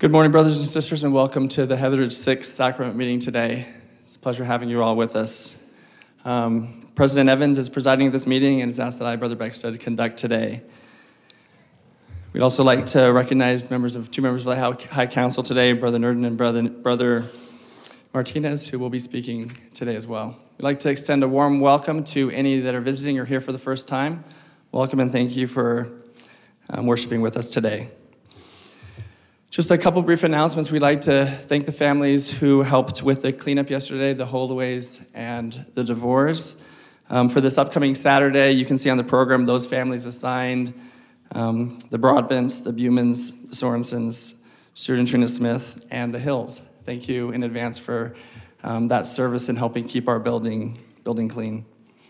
Good morning, brothers and sisters, and welcome to the Heatheridge Sixth Sacrament meeting today. It's a pleasure having you all with us. President Evans is presiding at this meeting and has asked that I, Brother Beckstead, conduct today. We'd also like to recognize two members of the High Council today, Brother Nurden and Brother Martinez, who will be speaking today as well. We'd like to extend a warm welcome to any that are visiting or here for the first time. Welcome and thank you for worshiping with us today. Just a couple brief announcements. We'd like to thank the families who helped with the cleanup yesterday, the Holdaways and the DeVores. For this upcoming Saturday, you can see on the program those families assigned, the Broadbents, the Bumans, the Sorensens, Stuart and Trina Smith, and the Hills. Thank you in advance for that service and helping keep our building clean.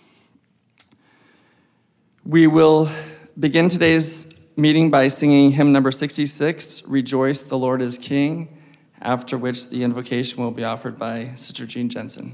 We will begin today's meeting by singing hymn number 66, Rejoice, the Lord is King, after which the invocation will be offered by Sister Jean Jensen.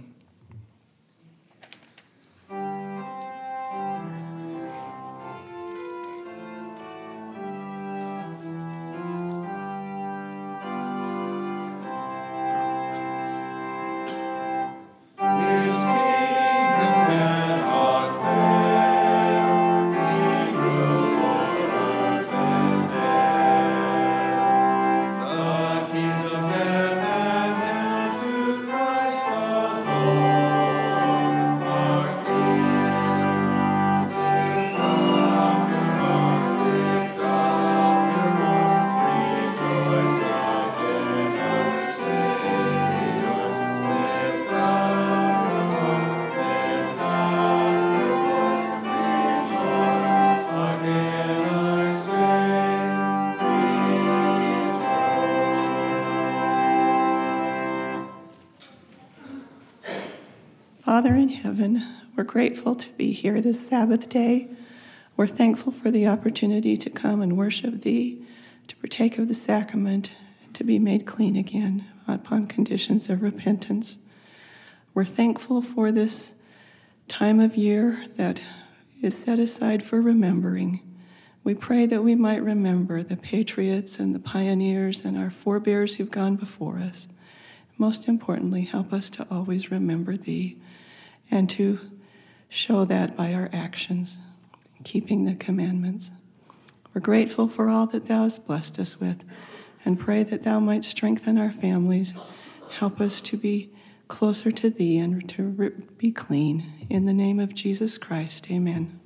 Father in heaven, we're grateful to be here this Sabbath day. We're thankful for the opportunity to come and worship Thee, to partake of the sacrament, and to be made clean again upon conditions of repentance. We're thankful for this time of year that is set aside for remembering. We pray that we might remember the patriots and the pioneers and our forebears who've gone before us. Most importantly, help us to always remember Thee, and to show that by our actions, keeping the commandments. We're grateful for all that Thou hast blessed us with, and pray that Thou might strengthen our families, help us to be closer to Thee and to be clean. In the name of Jesus Christ, amen.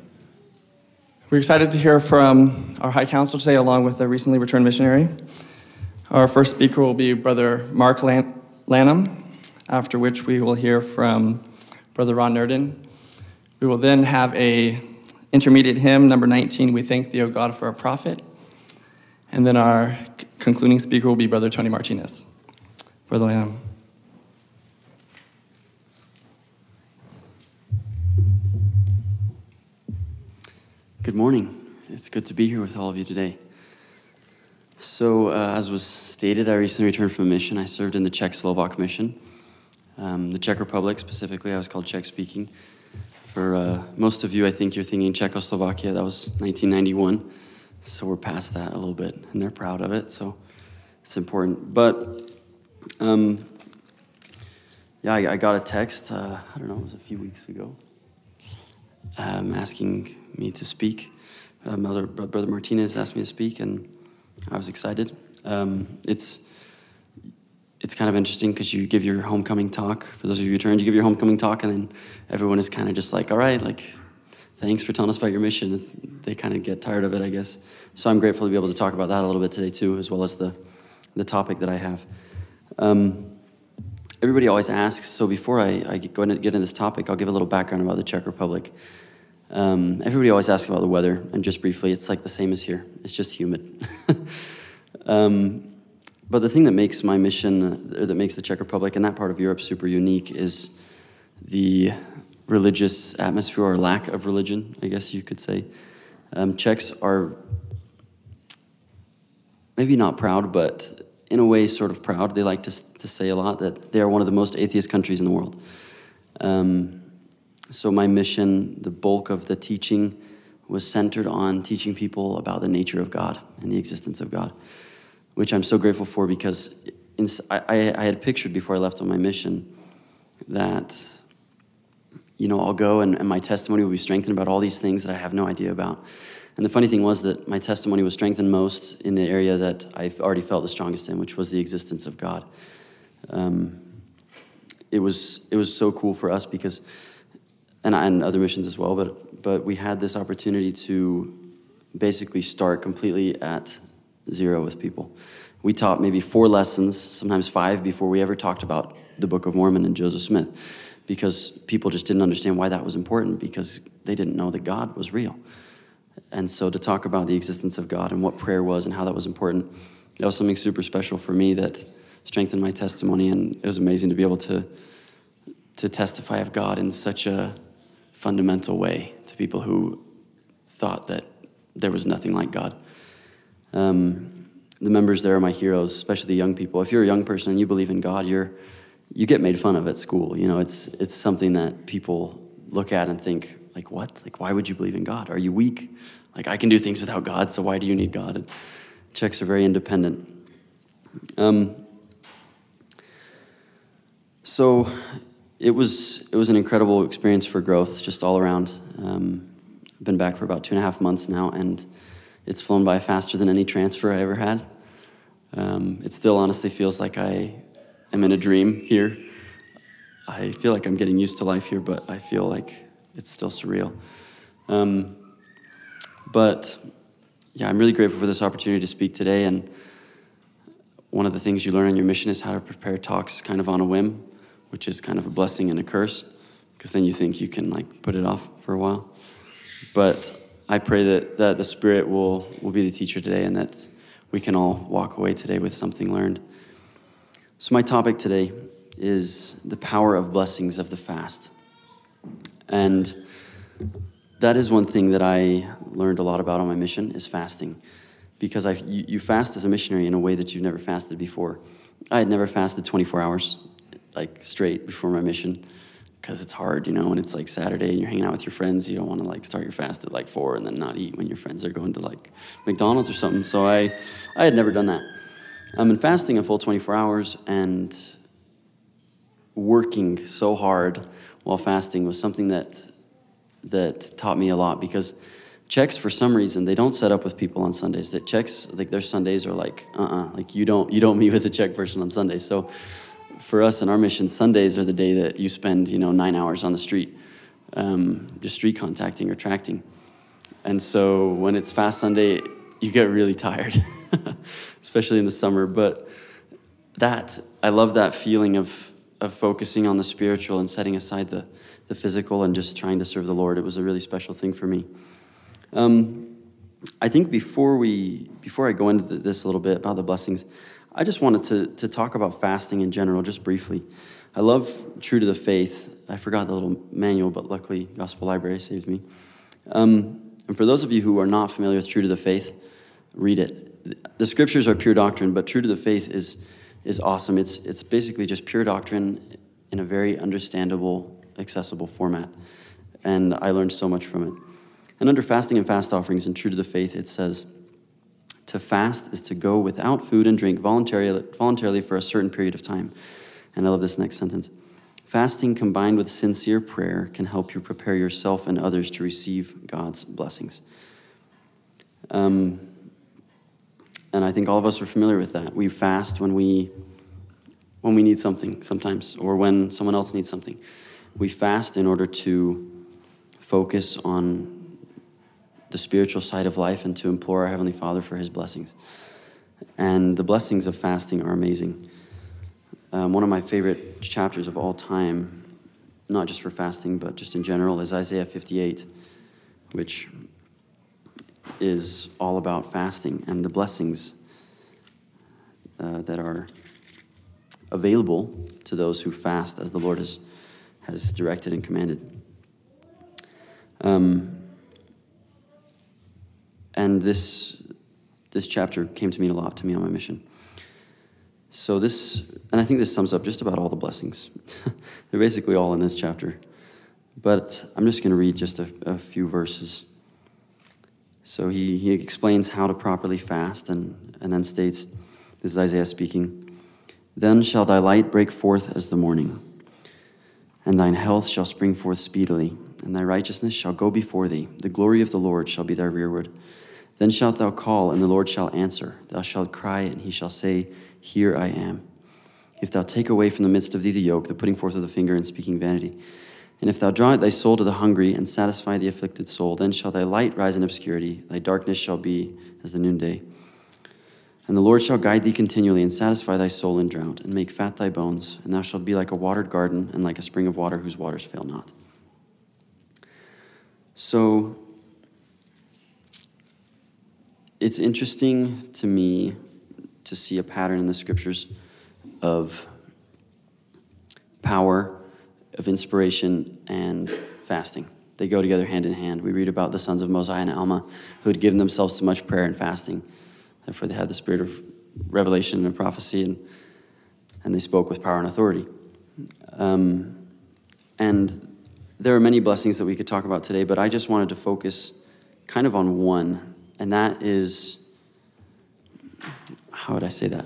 We're excited to hear from our High Council today, along with a recently returned missionary. Our first speaker will be Brother Mark Lanham, after which we will hear from Brother Ron Nurden. We will then have a intermediate hymn, number 19, We Thank Thee, O God, for a Prophet. And then our concluding speaker will be Brother Tony Martinez. Brother Lanham. Good morning. It's good to be here with all of you today. So, as was stated, I recently returned from a mission. I served in the Czech-Slovak mission. The Czech Republic specifically, I was called Czech-speaking. For most of you, I think you're thinking Czechoslovakia, that was 1991. So we're past that a little bit, and they're proud of it, so it's important. But, I got a text, it was a few weeks ago, asking me to speak. Brother Martinez asked me to speak, and I was excited. It's kind of interesting because you give your homecoming talk. For those of you who returned, you give your homecoming talk, and then everyone is kind of just like, all right, thanks for telling us about your mission. They kind of get tired of it, I guess. So I'm grateful to be able to talk about that a little bit today too, as well as the topic that I have. Everybody always asks, so before I get into this topic, I'll give a little background about the Czech Republic. Everybody always asks about the weather, and just briefly, it's like the same as here. It's just humid. But the thing that makes my mission, or that makes the Czech Republic and that part of Europe super unique, is the religious atmosphere, or lack of religion, I guess you could say. Czechs are maybe not proud, but in a way sort of proud. They like to say a lot that they are one of the most atheist countries in the world. So my mission, the bulk of the teaching, was centered on teaching people about the nature of God and the existence of God, which I'm so grateful for, because I had pictured before I left on my mission that, I'll go and my testimony will be strengthened about all these things that I have no idea about. And the funny thing was that my testimony was strengthened most in the area that I've already felt the strongest in, which was the existence of God. It was so cool for us because, and other missions as well, but we had this opportunity to basically start completely at zero with people. We taught maybe 4 lessons, sometimes 5, before we ever talked about the Book of Mormon and Joseph Smith, because people just didn't understand why that was important, because they didn't know that God was real. And so to talk about the existence of God and what prayer was and how that was important, that was something super special for me that strengthened my testimony, and it was amazing to be able to testify of God in such a fundamental way to people who thought that there was nothing like God. The members there are my heroes, especially the young people. If you're a young person and you believe in God, you get made fun of at school. It's something that people look at and think, like, what? Like, why would you believe in God? Are you weak? Like, I can do things without God, so why do you need God? And Czechs are very independent. So it was an incredible experience for growth, just all around. I've been back for about 2.5 months now, and it's flown by faster than any transfer I ever had. It still honestly feels like I am in a dream here. I feel like I'm getting used to life here, but I feel like it's still surreal. But yeah, I'm really grateful for this opportunity to speak today. And one of the things you learn on your mission is how to prepare talks kind of on a whim, which is kind of a blessing and a curse, because then you think you can put it off for a while. But I pray that the Spirit will be the teacher today, and that we can all walk away today with something learned. So my topic today is the power of blessings of the fast. And that is one thing that I learned a lot about on my mission, is fasting. Because you fast as a missionary in a way that you've never fasted before. I had never fasted 24 hours, straight before my mission, because it's hard, when it's Saturday and you're hanging out with your friends. You don't want to start your fast at 4 and then not eat when your friends are going to McDonald's or something. So I had never done that. And fasting a full 24 hours and working so hard while fasting was something that taught me a lot, because Czechs, for some reason, they don't set up with people on Sundays. That Czechs, their Sundays are you don't meet with a Czech person on Sundays. So for us in our mission, Sundays are the day that you spend 9 hours on the street, just street contacting or tracting. And so when it's Fast Sunday, you get really tired, especially in the summer. But I love that feeling of focusing on the spiritual and setting aside the physical and just trying to serve the Lord. It was a really special thing for me. I think before I go into this a little bit about the blessings, I just wanted to talk about fasting in general, just briefly. I love True to the Faith. I forgot the little manual, but luckily Gospel Library saved me. And for those of you who are not familiar with True to the Faith, read it. The scriptures are pure doctrine, but True to the Faith is awesome. It's basically just pure doctrine in a very understandable, accessible format. And I learned so much from it. And under fasting and fast offerings in True to the Faith, it says, to fast is to go without food and drink voluntarily for a certain period of time. And I love this next sentence. Fasting combined with sincere prayer can help you prepare yourself and others to receive God's blessings. And I think all of us are familiar with that. We fast when we need something sometimes, or when someone else needs something. We fast in order to focus on the spiritual side of life and to implore our Heavenly Father for His blessings. And the blessings of fasting are amazing. One of my favorite chapters of all time, not just for fasting, but just in general, is Isaiah 58, which is all about fasting and the blessings that are available to those who fast as the Lord has directed and commanded. And this chapter came to mean a lot to me on my mission. So and I think this sums up just about all the blessings. They're basically all in this chapter. But I'm just going to read just a few verses. So he explains how to properly fast and then states, This is Isaiah speaking. Then shall thy light break forth as the morning, and thine health shall spring forth speedily, and thy righteousness shall go before thee. The glory of the Lord shall be thy rearward. Then shalt thou call, and the Lord shall answer. Thou shalt cry, and he shall say, Here I am. If thou take away from the midst of thee the yoke, the putting forth of the finger, and speaking vanity, and if thou draw out thy soul to the hungry, and satisfy the afflicted soul, then shall thy light rise in obscurity, thy darkness shall be as the noonday. And the Lord shall guide thee continually, and satisfy thy soul in drought, and make fat thy bones, and thou shalt be like a watered garden, and like a spring of water whose waters fail not. So, it's interesting to me to see a pattern in the scriptures of power, of inspiration, and fasting. They go together hand in hand. We read about the sons of Mosiah and Alma who had given themselves to much prayer and fasting. Therefore, they had the spirit of revelation and prophecy, and they spoke with power and authority. And there are many blessings that we could talk about today, but I just wanted to focus kind of on one, and that is, how would I say that?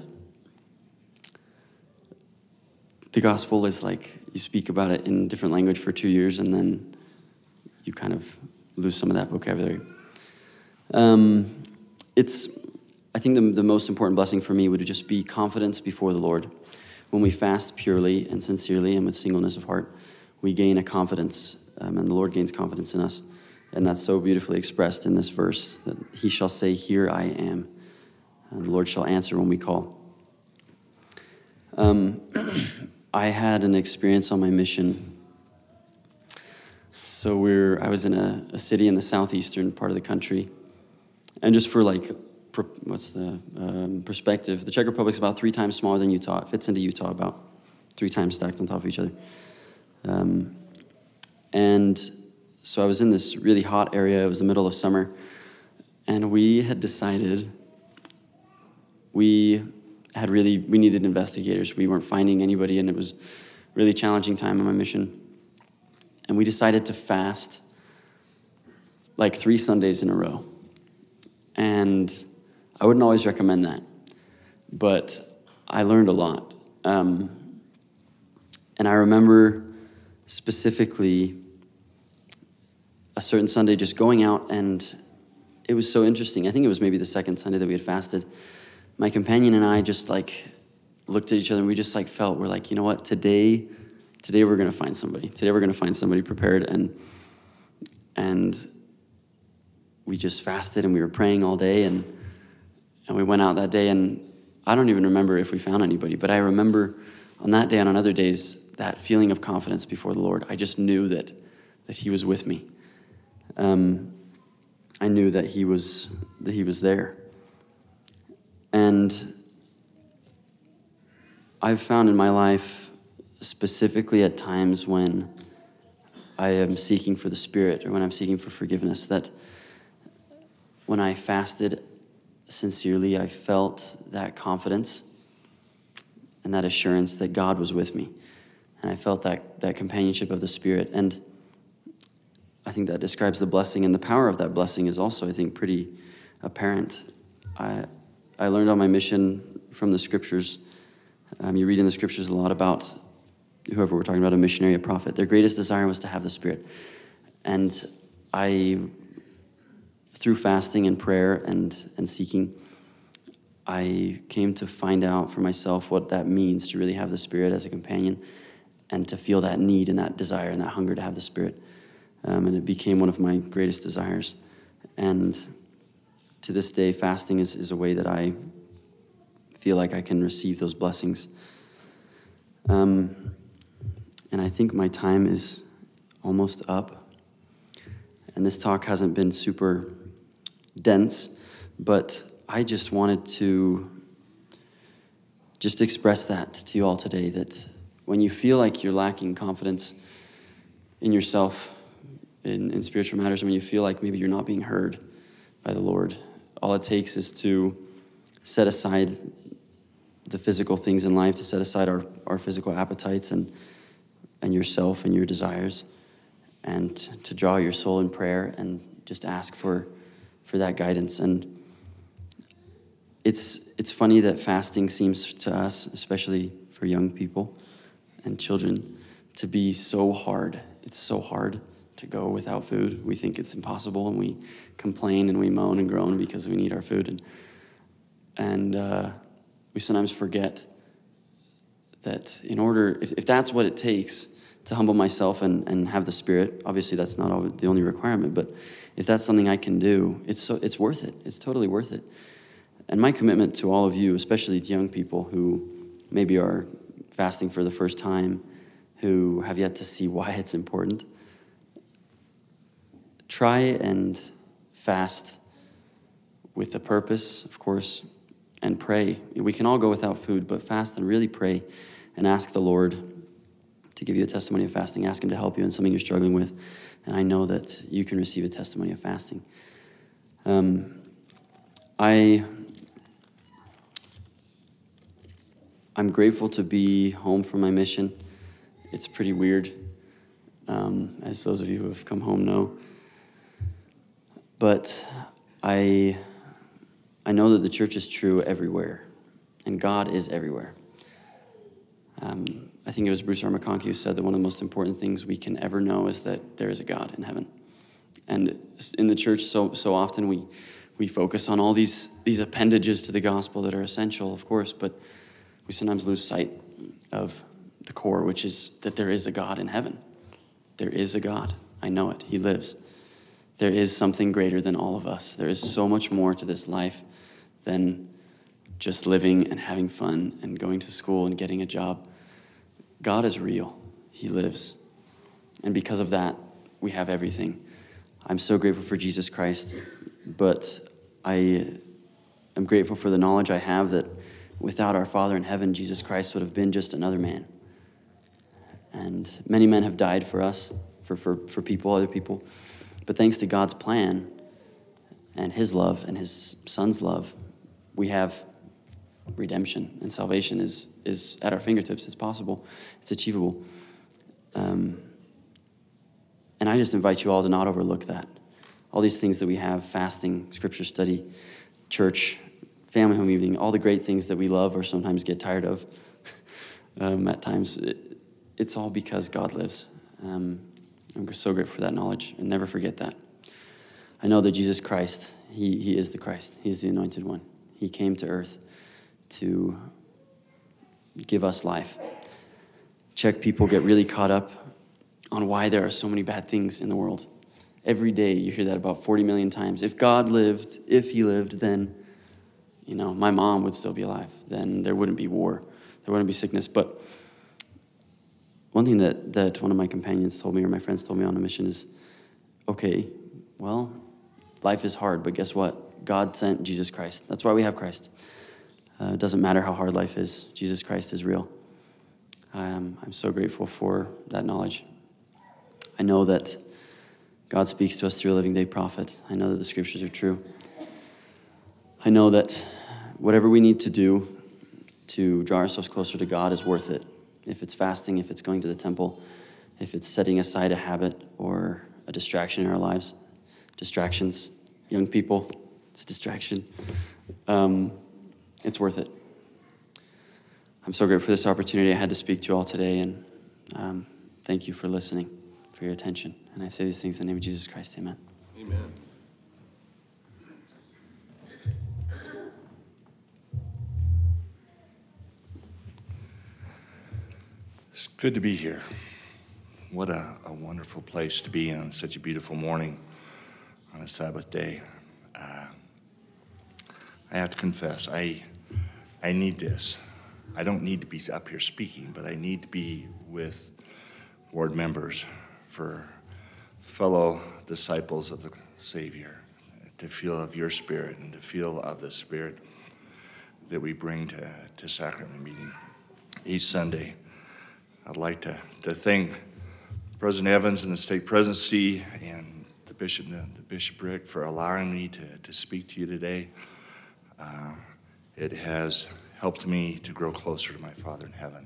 The gospel is like you speak about it in different language for 2 years, and then you kind of lose some of that vocabulary. I think the most important blessing for me would just be confidence before the Lord. When we fast purely and sincerely and with singleness of heart, we gain a confidence, and the Lord gains confidence in us. And that's so beautifully expressed in this verse, that he shall say, Here I am. And the Lord shall answer when we call. I had an experience on my mission. So I was in a city in the southeastern part of the country. And just for perspective, the Czech Republic's about 3 times smaller than Utah. It fits into Utah about 3 times stacked on top of each other. And so I was in this really hot area. It was the middle of summer. And we had decided we needed investigators. We weren't finding anybody, and it was a really challenging time on my mission. And we decided to fast like 3 Sundays in a row. And I wouldn't always recommend that, but I learned a lot. And I remember specifically a certain Sunday just going out, and it was so interesting. I think it was maybe the second Sunday that we had fasted. My companion and I just looked at each other, and we just felt, we're like, you know what, today we're going to find somebody. Today we're going to find somebody prepared, and we just fasted, and we were praying all day, and we went out that day, and I don't even remember if we found anybody, but I remember on that day and on other days, that feeling of confidence before the Lord. I just knew that he was with me. I knew that he was there. And I've found in my life, specifically at times when I am seeking for the Spirit or when I'm seeking for forgiveness, that when I fasted sincerely, I felt that confidence and that assurance that God was with me. And I felt that companionship of the Spirit. And I think that describes the blessing, and the power of that blessing is also, I think, pretty apparent. I learned on my mission from the scriptures. You read in the scriptures a lot about whoever we're talking about, a missionary, a prophet. Their greatest desire was to have the Spirit. And through fasting and prayer and seeking, I came to find out for myself what that means to really have the Spirit as a companion and to feel that need and that desire and that hunger to have the Spirit. And it became one of my greatest desires. And to this day, fasting is a way that I feel like I can receive those blessings. And I think my time is almost up. And this talk hasn't been super dense, but I just wanted to just express that to you all today, that when you feel like you're lacking confidence in yourself, in spiritual matters, when you feel like maybe you're not being heard by the Lord, all it takes is to set aside the physical things in life, to set aside our physical appetites and yourself and your desires, and to draw your soul in prayer and just ask for that guidance. And it's funny that fasting seems to us, especially for young people and children, to be so hard. It's so hard to go without food. We think it's impossible, and we complain and we moan and groan because we need our food. And we sometimes forget that in order, if that's what it takes to humble myself and have the Spirit, obviously that's not the only requirement, but if that's something I can do, it's worth it. It's totally worth it. And my commitment to all of you, especially to young people who maybe are fasting for the first time, who have yet to see why it's important, try and fast with a purpose, of course, and pray. We can all go without food, but fast and really pray and ask the Lord to give you a testimony of fasting. Ask him to help you in something you're struggling with. And I know that you can receive a testimony of fasting. I'm grateful to be home from my mission. It's pretty weird, as those of you who have come home know. But I know that the church is true everywhere, and God is everywhere. I think it was Bruce R. McConkie who said that one of the most important things we can ever know is that there is a God in heaven. And in the church, so often we focus on all these appendages to the gospel that are essential, of course, but we sometimes lose sight of the core, which is that there is a God in heaven. There is a God. I know it. He lives. There is something greater than all of us. There is so much more to this life than just living and having fun and going to school and getting a job. God is real. He lives. And because of that, we have everything. I'm so grateful for Jesus Christ, but I am grateful for the knowledge I have that without our Father in heaven, Jesus Christ would have been just another man. And many men have died for us, for people, other people. But thanks to God's plan and his love and his Son's love, we have redemption, and salvation is at our fingertips. It's possible. It's achievable. And I just invite you all to not overlook that. All these things that we have, fasting, scripture study, church, family home evening, all the great things that we love or sometimes get tired of at times, it's all because God lives. I'm so grateful for that knowledge, and never forget that. I know that Jesus Christ, he is the Christ. He is the anointed one. He came to earth to give us life. Czech people get really caught up on why there are so many bad things in the world. Every day you hear that about 40 million times. If God lived, if he lived, then, my mom would still be alive. Then there wouldn't be war. There wouldn't be sickness. But one thing that one of my companions told me, or my friends told me on a mission is, okay, well, life is hard, but guess what? God sent Jesus Christ. That's why we have Christ. It doesn't matter how hard life is. Jesus Christ is real. I'm so grateful for that knowledge. I know that God speaks to us through a living day prophet. I know that the scriptures are true. I know that whatever we need to do to draw ourselves closer to God is worth it. If it's fasting, if it's going to the temple, if it's setting aside a habit or a distraction in our lives. Distractions, young people, it's a distraction. It's worth it. I'm so grateful for this opportunity I had to speak to you all today, and thank you for listening, for your attention. And I say these things in the name of Jesus Christ, amen. Amen. It's good to be here. What a wonderful place to be on such a beautiful morning on a Sabbath day. I have to confess, I need this. I don't need to be up here speaking, but I need to be with board members, for fellow disciples of the Savior, to feel of your spirit and to feel of the spirit that we bring to sacrament meeting each Sunday. I'd like to thank President Evans and the State Presidency and the Bishopric for allowing me to speak to you today. It has helped me to grow closer to my Father in heaven.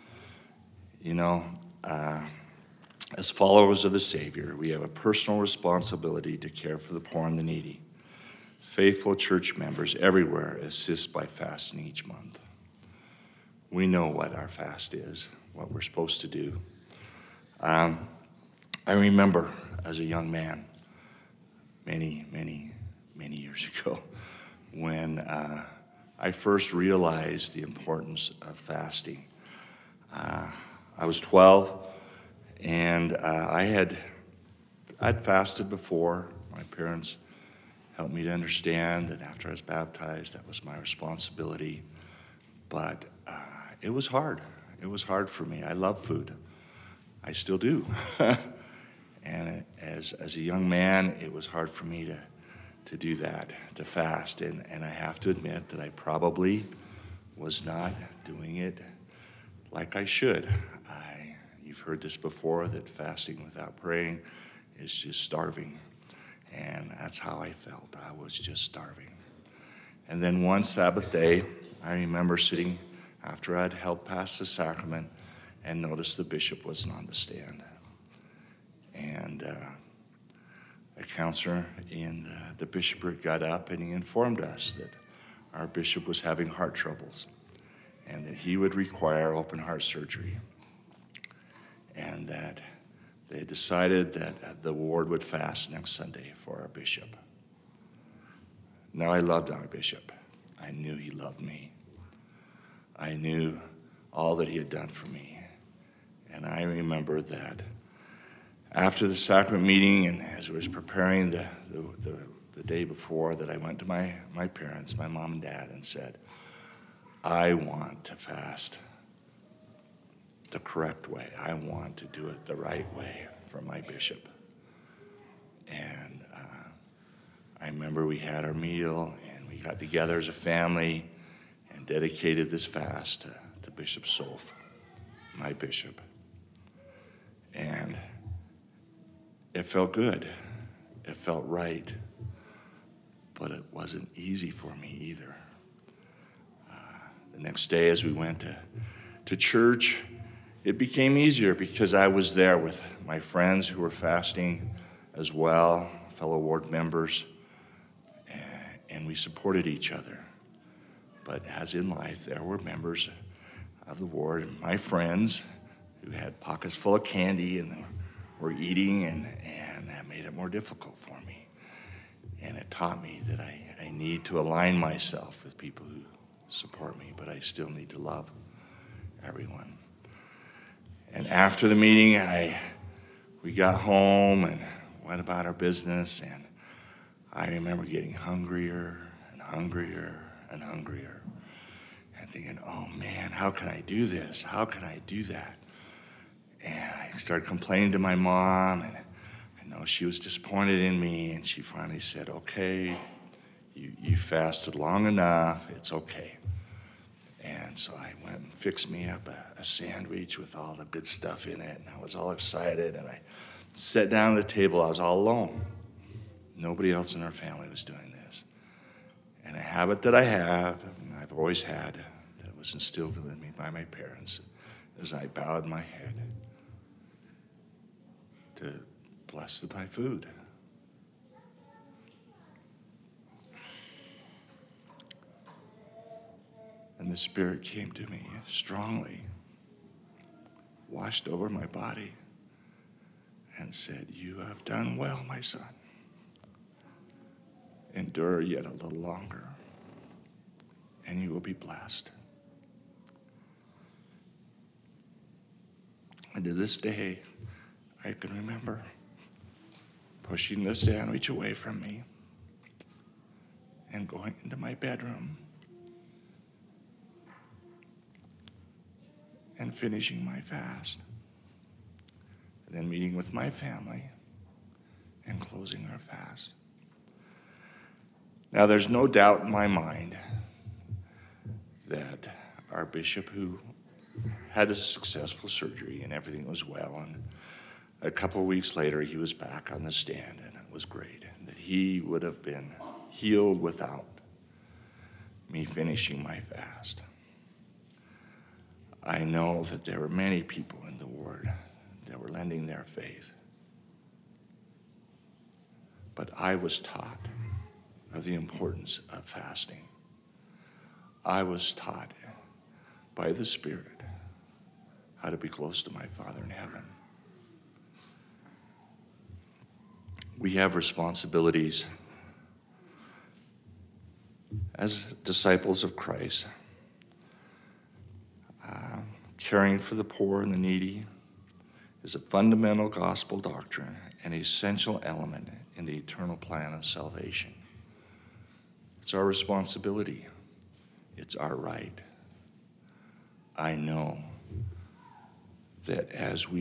As followers of the Savior, we have a personal responsibility to care for the poor and the needy. faithful church members everywhere assist by fasting each month. We know what our fast is, what we're supposed to do. I remember as a young man, many years ago, when I first realized the importance of fasting. I was 12, and I'd fasted before. My parents helped me to understand that after I was baptized, that was my responsibility. But it was hard. It was hard for me. I love food. I still do. And as a young man, it was hard for me to do that, to fast. And I have to admit that I probably was not doing it like I should. You've heard this before, that fasting without praying is just starving. And that's how I felt. I was just starving. And then one Sabbath day, I remember sitting after I'd helped pass the sacrament and noticed the bishop wasn't on the stand. And a counselor in the bishopric got up and he informed us that our bishop was having heart troubles and that he would require open heart surgery. And that they decided that the ward would fast next Sunday for our bishop. Now, I loved our bishop. I knew he loved me. I knew all that he had done for me. And I remember that after the sacrament meeting, and as I was preparing the day before, that I went to my parents, my mom and dad, and said, I want to fast the correct way. I want to do it the right way for my bishop. And I remember we had our meal and we got together as a family and dedicated this fast to Bishop Solf, my bishop. And it felt good. It felt right. But it wasn't easy for me either. The next day as we went to church, it became easier because I was there with my friends who were fasting as well, fellow ward members, and we supported each other. But as in life, there were members of the ward, my friends, who had pockets full of candy and were eating, and that made it more difficult for me. And it taught me that I need to align myself with people who support me, but I still need to love everyone. And after the meeting, we got home and went about our business, and I remember getting hungrier and hungrier and hungrier and thinking, oh man, how can I do this? How can I do that? And I started complaining to my mom, and I know she was disappointed in me, and she finally said, okay, you fasted long enough, it's okay. And so I went and fixed me up a sandwich with all the good stuff in it, and I was all excited, and I sat down at the table. I was all alone. Nobody else in our family was doing this. And a habit that I have, and I've always had, that was instilled in me by my parents, is I bowed my head to bless my food. And the Spirit came to me strongly, washed over my body, and said, you have done well, my son. Endure yet a little longer, and you will be blessed. And to this day, I can remember pushing the sandwich away from me and going into my bedroom and finishing my fast, and then meeting with my family and closing our fast. Now, there's no doubt in my mind that our bishop, who had a successful surgery and everything was well, and a couple of weeks later he was back on the stand, and it was great, that he would have been healed without me finishing my fast. I know that there were many people in the ward that were lending their faith. But I was taught of the importance of fasting. I was taught by the Spirit how to be close to my Father in heaven. We have responsibilities as disciples of Christ, caring for the poor and the needy is a fundamental gospel doctrine, an essential element in the eternal plan of salvation. It's our responsibility. It's our right. I know that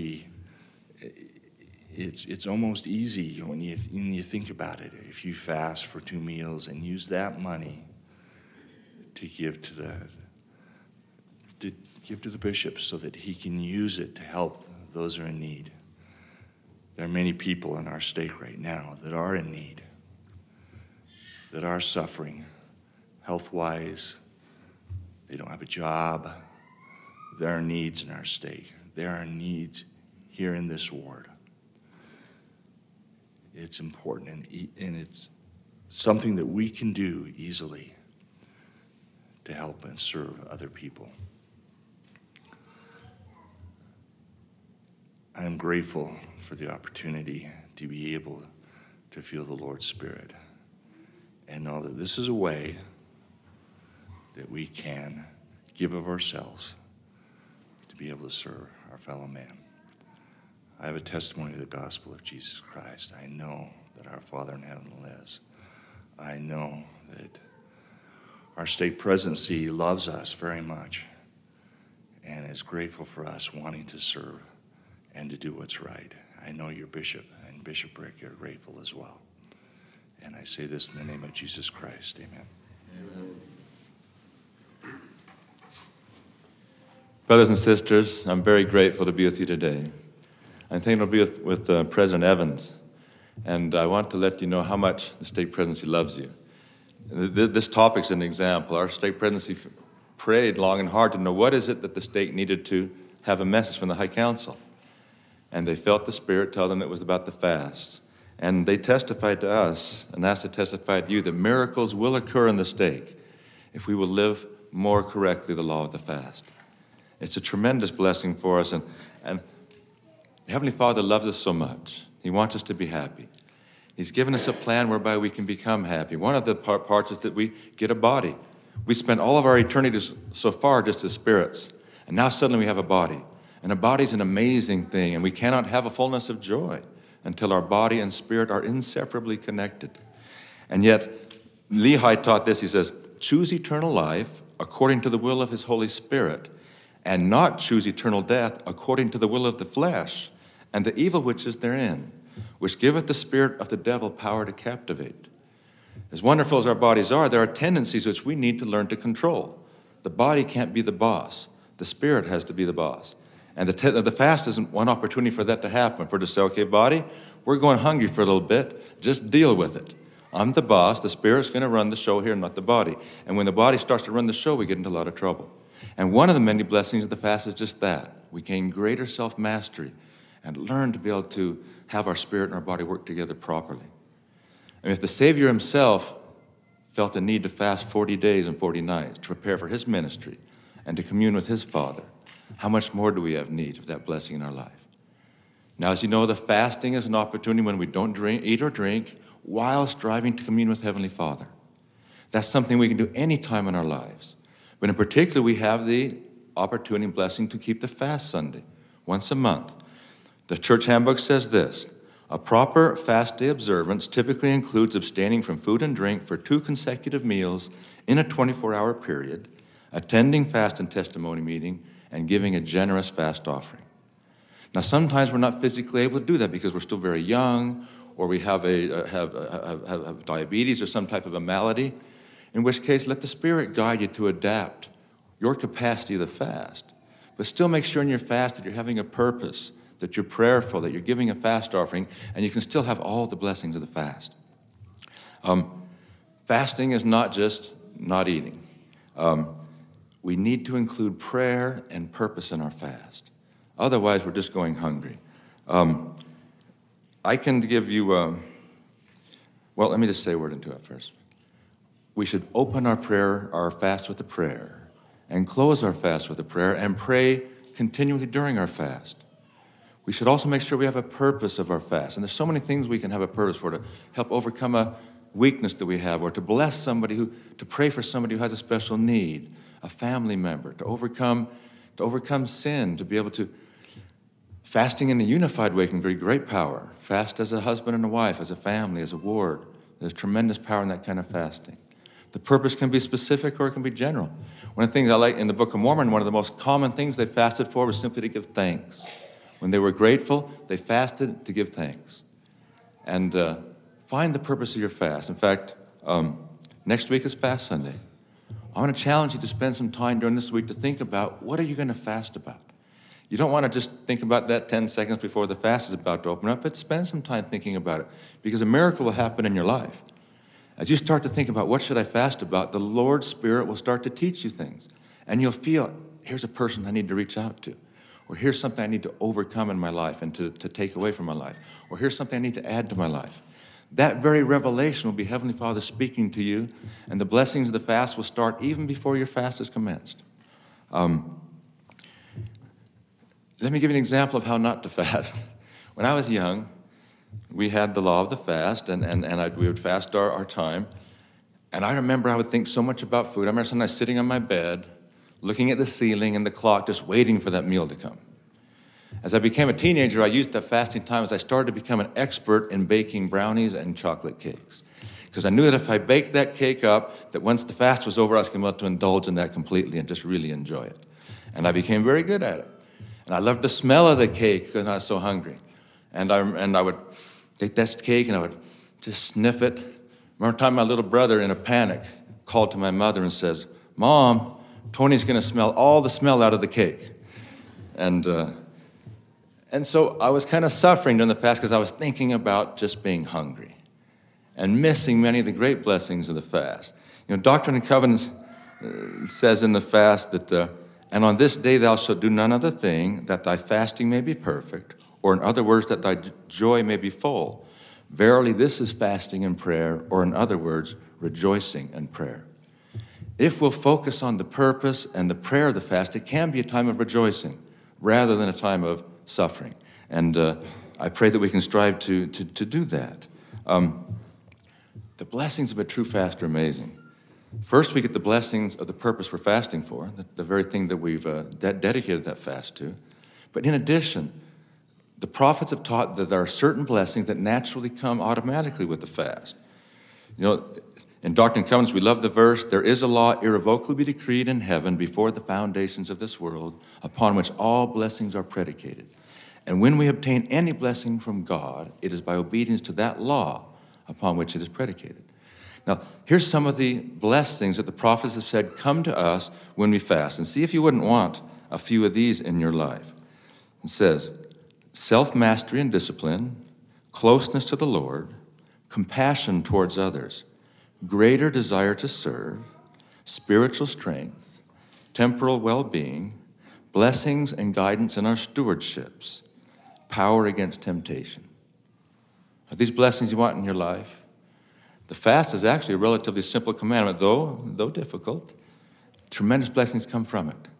it's almost easy when you think about it. If you fast for 2 meals and use that money to give to the bishop so that he can use it to help those who are in need. There are many people in our state right now that are in need, that are suffering health-wise. They don't have a job. There are needs in our state. There are needs here in this ward. It's important, and it's something that we can do easily to help and serve other people. I am grateful for the opportunity to be able to feel the Lord's Spirit and know that this is a way that we can give of ourselves to be able to serve our fellow man. I have a testimony of the gospel of Jesus Christ. I know that our Father in heaven lives. I know that our state presidency loves us very much and is grateful for us wanting to serve and to do what's right. I know your bishop and Bishop Rick are grateful as well. And I say this in the name of Jesus Christ. Amen. Amen. Brothers and sisters, I'm very grateful to be with you today. I'm thinking I'll be with President Evans, and I want to let you know how much the state presidency loves you. This topic's an example. Our state presidency prayed long and hard to know what is it that the state needed to have a message from the High Council. And they felt the Spirit tell them it was about the fast. And they testified to us, and asked to testify to you, that miracles will occur in the state if we will live more correctly the law of the fast. It's a tremendous blessing for us, and Heavenly Father loves us so much. He wants us to be happy. He's given us a plan whereby we can become happy. One of the parts is that we get a body. We spent all of our eternity so far just as spirits, and now suddenly we have a body. And a body's an amazing thing, and we cannot have a fullness of joy until our body and spirit are inseparably connected. And yet, Lehi taught this. He says, choose eternal life according to the will of his Holy Spirit, and not choose eternal death according to the will of the flesh, and the evil which is therein, which giveth the spirit of the devil power to captivate. As wonderful as our bodies are, there are tendencies which we need to learn to control. The body can't be the boss. The spirit has to be the boss. And the fast isn't one opportunity for that to happen, for to say, okay, body, we're going hungry for a little bit. Just deal with it. I'm the boss. The spirit's going to run the show here, not the body. And when the body starts to run the show, we get into a lot of trouble. And one of the many blessings of the fast is just that. We gain greater self-mastery and learn to be able to have our spirit and our body work together properly. And if the Savior himself felt a need to fast 40 days and 40 nights to prepare for his ministry and to commune with his Father, how much more do we have need of that blessing in our life? Now, as you know, the fasting is an opportunity when we don't eat or drink while striving to commune with Heavenly Father. That's something we can do any time in our lives. But in particular, we have the opportunity and blessing to keep the fast Sunday, once a month. The church handbook says this: a proper fast day observance typically includes abstaining from food and drink for 2 consecutive meals in a 24-hour period, attending fast and testimony meeting, and giving a generous fast offering. Now, sometimes we're not physically able to do that because we're still very young, or we have diabetes or some type of a malady, in which case let the Spirit guide you to adapt your capacity to the fast. But still make sure in your fast that you're having a purpose, that you're prayerful, that you're giving a fast offering, and you can still have all the blessings of the fast. Fasting is not just not eating. We need to include prayer and purpose in our fast. Otherwise, we're just going hungry. I can give you, well, let me just say a word into it first. we should open our fast with a prayer, and close our fast with a prayer, and pray continually during our fast. We should also make sure we have a purpose of our fast. And there's so many things we can have a purpose for, to help overcome a weakness that we have, or to bless somebody, to pray for somebody who has a special need, a family member, to overcome sin, to be able to. Fasting in a unified way can bring great power. Fast as a husband and a wife, as a family, as a ward. There's tremendous power in that kind of fasting. The purpose can be specific or it can be general. One of the things I like in the Book of Mormon, one of the most common things they fasted for was simply to give thanks. When they were grateful, they fasted to give thanks. And find the purpose of your fast. In fact, next week is Fast Sunday. I want to challenge you to spend some time during this week to think about, what are you going to fast about? You don't want to just think about that 10 seconds before the fast is about to open up, but spend some time thinking about it, because a miracle will happen in your life. As you start to think about, what should I fast about, the Lord's Spirit will start to teach you things. And you'll feel, here's a person I need to reach out to. Or here's something I need to overcome in my life and to take away from my life. Or here's something I need to add to my life. That very revelation will be Heavenly Father speaking to you, and the blessings of the fast will start even before your fast is commenced. Let me give you an example of how not to fast. When I was young, we had the law of the fast, and we would fast our time. And I remember I would think so much about food. I remember sometimes sitting on my bed, looking at the ceiling and the clock, just waiting for that meal to come. As I became a teenager, I used that fasting time as I started to become an expert in baking brownies and chocolate cakes. Because I knew that if I baked that cake up, that once the fast was over, I was going to be able to indulge in that completely and just really enjoy it. And I became very good at it. And I loved the smell of the cake because I was so hungry. And I would take that cake and I would just sniff it. Remember a time my little brother, in a panic, called to my mother and says, "Mom, Tony's going to smell all the smell out of the cake." And so I was kind of suffering during the fast because I was thinking about just being hungry and missing many of the great blessings of the fast. You know, Doctrine and Covenants says in the fast that, "And on this day thou shalt do none other thing, that thy fasting may be perfect, or in other words, that thy joy may be full. Verily, this is fasting and prayer, or in other words, rejoicing and prayer." If we'll focus on the purpose and the prayer of the fast, it can be a time of rejoicing rather than a time of suffering. And I pray that we can strive to do that. The blessings of a true fast are amazing. First, we get the blessings of the purpose we're fasting for, the very thing that we've dedicated that fast to. But in addition, the prophets have taught that there are certain blessings that naturally come automatically with the fast. You know, in Doctrine and Covenants, we love the verse, "There is a law irrevocably decreed in heaven before the foundations of this world, upon which all blessings are predicated. And when we obtain any blessing from God, it is by obedience to that law upon which it is predicated." Now, here's some of the blessings that the prophets have said come to us when we fast. And see if you wouldn't want a few of these in your life. It says, self-mastery and discipline, closeness to the Lord, compassion towards others, greater desire to serve, spiritual strength, temporal well-being, blessings and guidance in our stewardships, power against temptation. Are these blessings you want in your life? The fast is actually a relatively simple commandment, though difficult. Tremendous blessings come from it.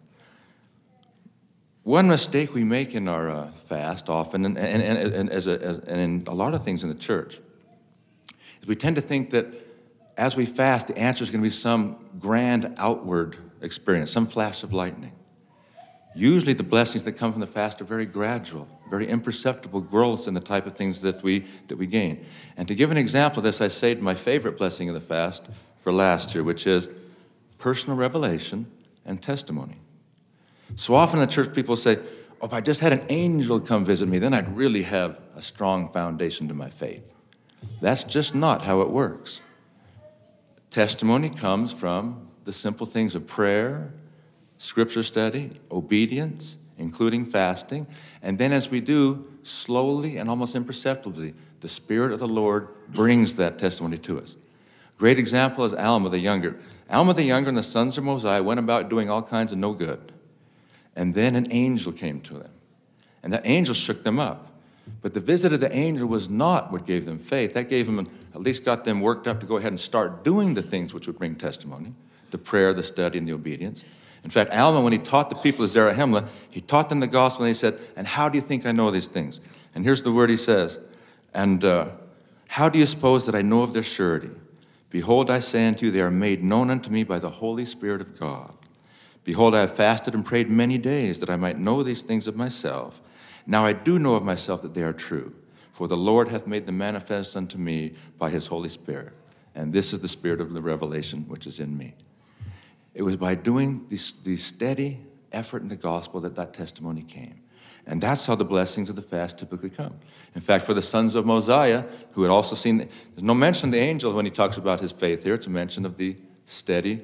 One mistake we make in our fast often, and in a lot of things in the church, is we tend to think that as we fast, the answer is going to be some grand outward experience, some flash of lightning. Usually the blessings that come from the fast are very gradual, very imperceptible growths in the type of things that we gain. And to give an example of this, I saved my favorite blessing of the fast for last year, which is personal revelation and testimony. So often in the church people say, "Oh, if I just had an angel come visit me, then I'd really have a strong foundation to my faith." That's just not how it works. Testimony comes from the simple things of prayer, scripture study, obedience, including fasting. And then as we do, slowly and almost imperceptibly, the Spirit of the Lord brings that testimony to us. A great example is Alma the Younger. Alma the Younger and the sons of Mosiah went about doing all kinds of no good. And then an angel came to them. And that angel shook them up. But the visit of the angel was not what gave them faith. That gave them, at least got them worked up to go ahead and start doing the things which would bring testimony, the prayer, the study, and the obedience. In fact, Alma, when he taught the people of Zarahemla, he taught them the gospel, and he said, and how do you think I know these things? And here's the word he says, and how do you suppose that I know of their surety? Behold, I say unto you, they are made known unto me by the Holy Spirit of God. Behold, I have fasted and prayed many days that I might know these things of myself. Now I do know of myself that they are true, for the Lord hath made them manifest unto me by his Holy Spirit. And this is the spirit of the revelation which is in me. It was by doing the steady effort in the gospel that that testimony came. And that's how the blessings of the fast typically come. In fact, for the sons of Mosiah, who had also seen, there's no mention of the angel when he talks about his faith here. It's a mention of the steady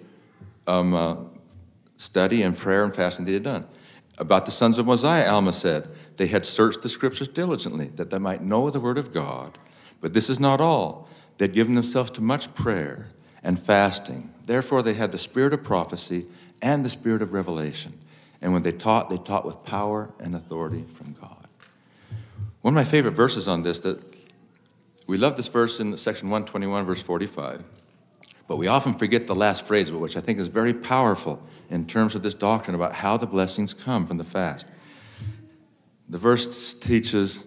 study and prayer and fasting they had done. About the sons of Mosiah, Alma said, they had searched the scriptures diligently, that they might know the word of God. But this is not all. They had given themselves to much prayer and fasting. Therefore, they had the spirit of prophecy and the spirit of revelation. And when they taught with power and authority from God. One of my favorite verses on this, that we love this verse in section 121, verse 45, but we often forget the last phrase of it, which I think is very powerful in terms of this doctrine about how the blessings come from the fast. The verse teaches,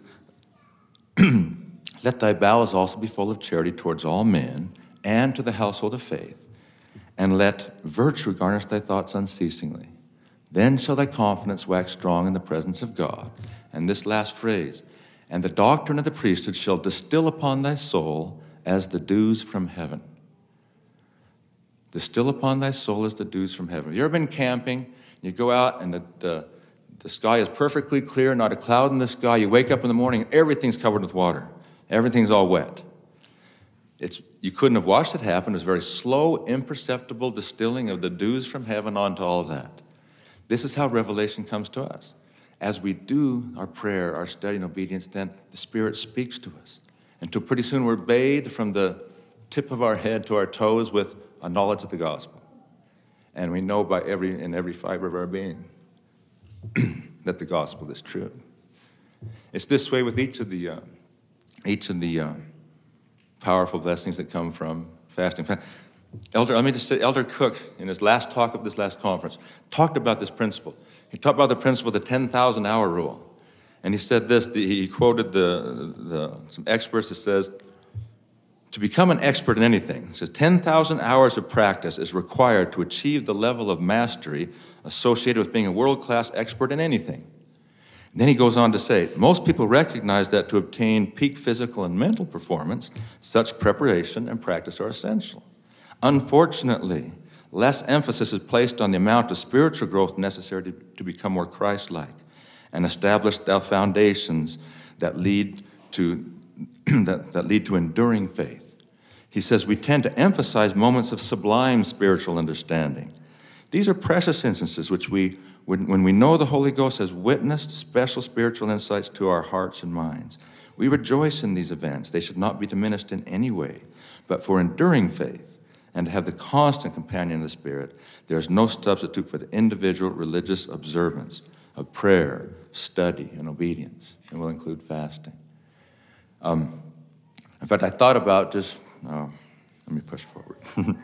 let thy bowels also be full of charity towards all men and to the household of faith, and let virtue garnish thy thoughts unceasingly. Then shall thy confidence wax strong in the presence of God. And this last phrase, and the doctrine of the priesthood shall distill upon thy soul as the dews from heaven. Distill upon thy soul as the dews from heaven. Have you ever been camping? You go out and the sky is perfectly clear, not a cloud in the sky. You wake up in the morning and everything's covered with water. Everything's all wet. You couldn't have watched it happen. It was very slow, imperceptible distilling of the dews from heaven onto all of that. This is how revelation comes to us. As we do our prayer, our study and obedience, then the Spirit speaks to us. Until pretty soon we're bathed from the tip of our head to our toes with a knowledge of the gospel. And we know in every fiber of our being that the gospel is true. It's this way with each of the powerful blessings that come from fasting. Elder Cook, in his last talk of this last conference, talked about this principle. He talked about the principle of the 10,000-hour rule. And he said this, he quoted some experts that says, to become an expert in anything, it says 10,000 hours of practice is required to achieve the level of mastery associated with being a world-class expert in anything. And then he goes on to say, most people recognize that to obtain peak physical and mental performance, such preparation and practice are essential. Unfortunately, less emphasis is placed on the amount of spiritual growth necessary to become more Christ-like and establish the foundations that lead to enduring faith. He says we tend to emphasize moments of sublime spiritual understanding. These are precious instances which when we know the Holy Ghost has witnessed special spiritual insights to our hearts and minds. We rejoice in these events. They should not be diminished in any way. But for enduring faith, and to have the constant companion of the Spirit, there is no substitute for the individual religious observance of prayer, study, and obedience, and will include fasting. In fact, I thought about let me push forward.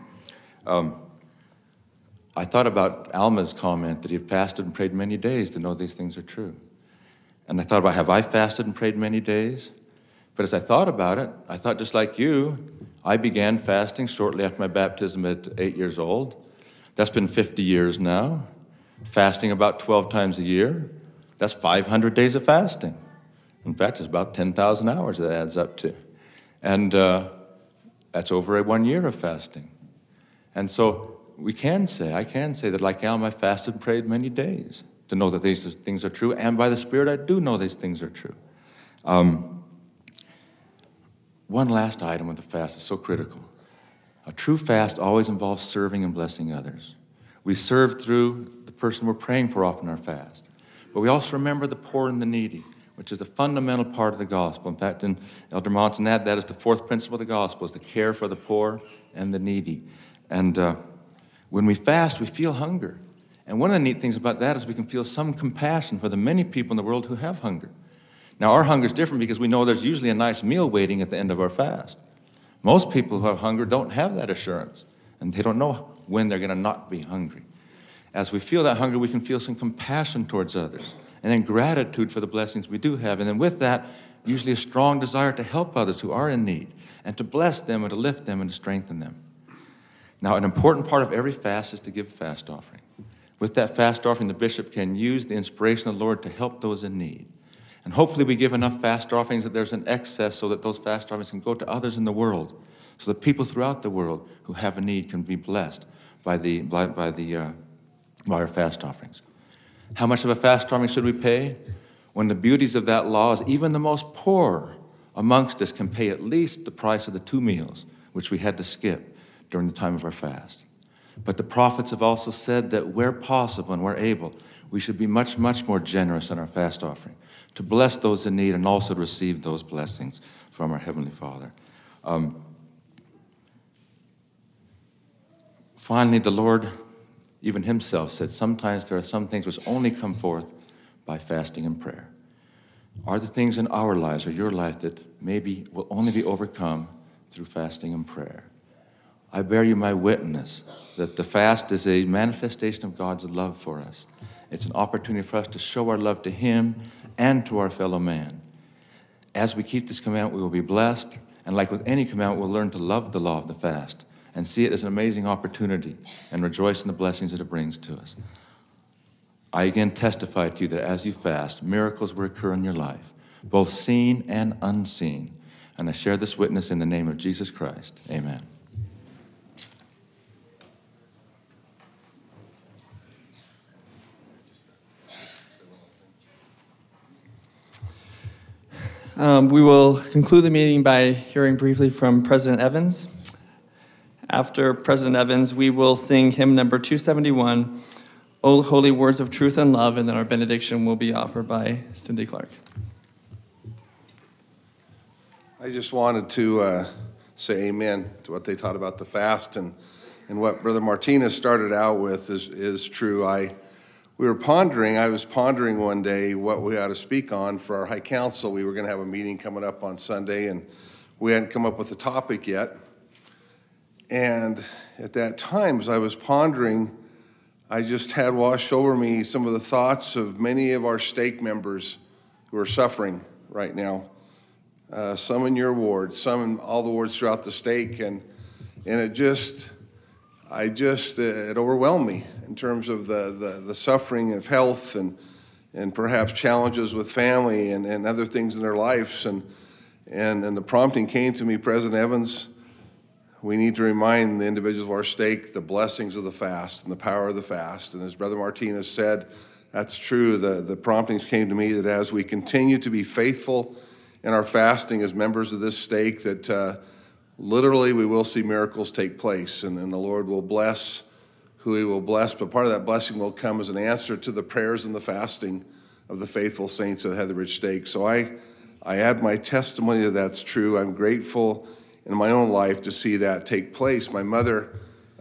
I thought about Alma's comment that he had fasted and prayed many days to know these things are true. And I thought about, have I fasted and prayed many days? But as I thought about it, I thought just like you, I began fasting shortly after my baptism at 8 years old. That's been 50 years now. Fasting about 12 times a year. That's 500 days of fasting. In fact, it's about 10,000 hours that adds up to. And that's over 1 year of fasting. And so I can say that like Alma, I fasted and prayed many days to know that these things are true. And by the Spirit, I do know these things are true. One last item with the fast is so critical. A true fast always involves serving and blessing others. We serve through the person we're praying for often in our fast. But we also remember the poor and the needy, which is a fundamental part of the gospel. In fact, in Elder Monson had that as the fourth principle of the gospel, is to care for the poor and the needy. And when we fast, we feel hunger. And one of the neat things about that is we can feel some compassion for the many people in the world who have hunger. Now, our hunger is different because we know there's usually a nice meal waiting at the end of our fast. Most people who have hunger don't have that assurance, and they don't know when they're going to not be hungry. As we feel that hunger, we can feel some compassion towards others, and then gratitude for the blessings we do have. And then with that, usually a strong desire to help others who are in need, and to bless them, and to lift them, and to strengthen them. Now, an important part of every fast is to give a fast offering. With that fast offering, the bishop can use the inspiration of the Lord to help those in need. And hopefully we give enough fast offerings that there's an excess so that those fast offerings can go to others in the world, so that people throughout the world who have a need can be blessed by our fast offerings. How much of a fast offering should we pay? When the beauties of that law is even the most poor amongst us can pay at least the price of the 2 meals, which we had to skip during the time of our fast. But the prophets have also said that where possible and where able, we should be much, much more generous in our fast offering, to bless those in need and also to receive those blessings from our Heavenly Father. Finally, the Lord, even himself, said sometimes there are some things which only come forth by fasting and prayer. Are the things in our lives or your life that maybe will only be overcome through fasting and prayer? I bear you my witness that the fast is a manifestation of God's love for us. It's an opportunity for us to show our love to him and to our fellow man. As we keep this commandment, we will be blessed, and like with any commandment, we'll learn to love the law of the fast and see it as an amazing opportunity and rejoice in the blessings that it brings to us. I again testify to you that as you fast, miracles will occur in your life, both seen and unseen. And I share this witness in the name of Jesus Christ. Amen. We will conclude the meeting by hearing briefly from President Evans. After President Evans, we will sing hymn number 271, O Holy Words of Truth and Love, and then our benediction will be offered by Cindy Clark. I just wanted to say amen to what they taught about the fast, and what Brother Martinez started out with is true. I was pondering one day what we ought to speak on for our High Council. We were going to have a meeting coming up on Sunday, and we hadn't come up with a topic yet. And at that time, as I was pondering, I just had washed over me some of the thoughts of many of our stake members who are suffering right now. Some in your ward, some in all the wards throughout the stake, and it overwhelmed me in terms of the suffering of health and perhaps challenges with family and other things in their lives. And the prompting came to me, President Evans, we need to remind the individuals of our stake the blessings of the fast and the power of the fast. And as Brother Martinez said, that's true. The promptings came to me that as we continue to be faithful in our fasting as members of this stake, that literally we will see miracles take place, and the Lord will bless who he will bless. But part of that blessing will come as an answer to the prayers and the fasting of the faithful saints of the Heatherridge Stake. So I add my testimony that that's true. I'm grateful in my own life to see that take place. My mother,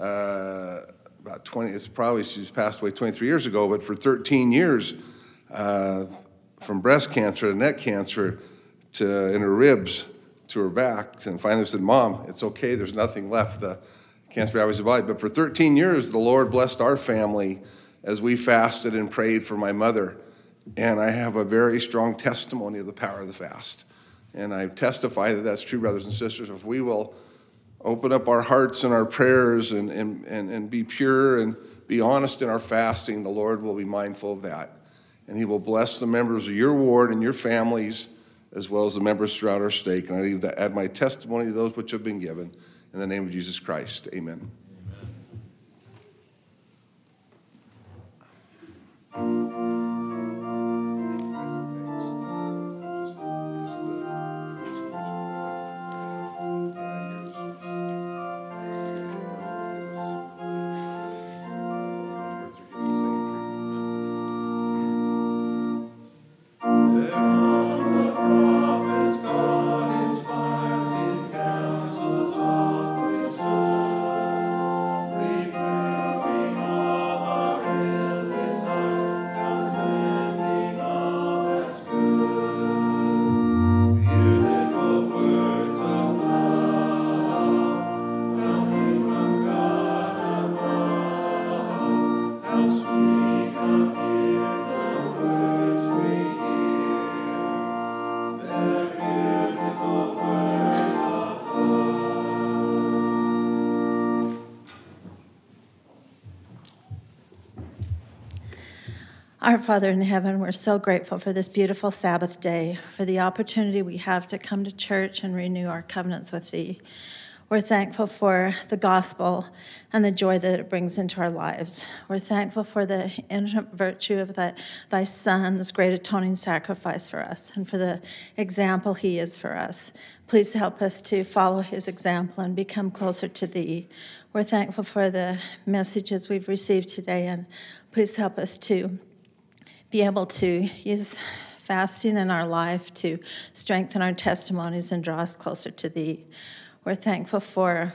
she's passed away 23 years ago, but for 13 years, from breast cancer to neck cancer in her ribs to her back, and finally said, Mom, it's okay, there's nothing left. The cancer ravaged the body. But for 13 years, the Lord blessed our family as we fasted and prayed for my mother. And I have a very strong testimony of the power of the fast. And I testify that that's true, brothers and sisters. If we will open up our hearts and our prayers and be pure and be honest in our fasting, the Lord will be mindful of that. And he will bless the members of your ward and your families, as well as the members throughout our stake. And I add my testimony to those which have been given. In the name of Jesus Christ, amen. Our Father in heaven, we're so grateful for this beautiful Sabbath day, for the opportunity we have to come to church and renew our covenants with Thee. We're thankful for the gospel and the joy that it brings into our lives. We're thankful for the infinite virtue of Thy Son's great atoning sacrifice for us and for the example He is for us. Please help us to follow His example and become closer to Thee. We're thankful for the messages we've received today, and please help us to be able to use fasting in our life to strengthen our testimonies and draw us closer to Thee. We're thankful for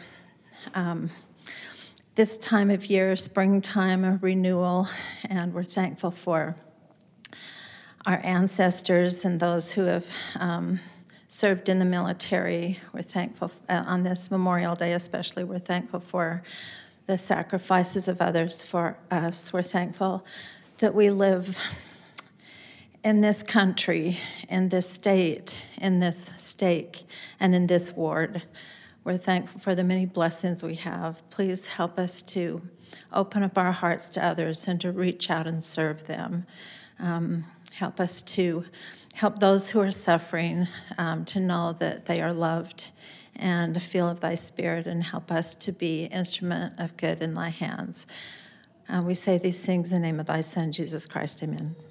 this time of year, springtime of renewal, and we're thankful for our ancestors and those who have served in the military. We're thankful on this Memorial Day especially, we're thankful for the sacrifices of others for us. We're thankful that we live in this country, in this state, in this stake, and in this ward. We're thankful for the many blessings we have. Please help us to open up our hearts to others and to reach out and serve them. Help us to help those who are suffering to know that they are loved and feel of Thy Spirit, and help us to be instrument of good in Thy hands. We say these things in the name of Thy Son, Jesus Christ. Amen.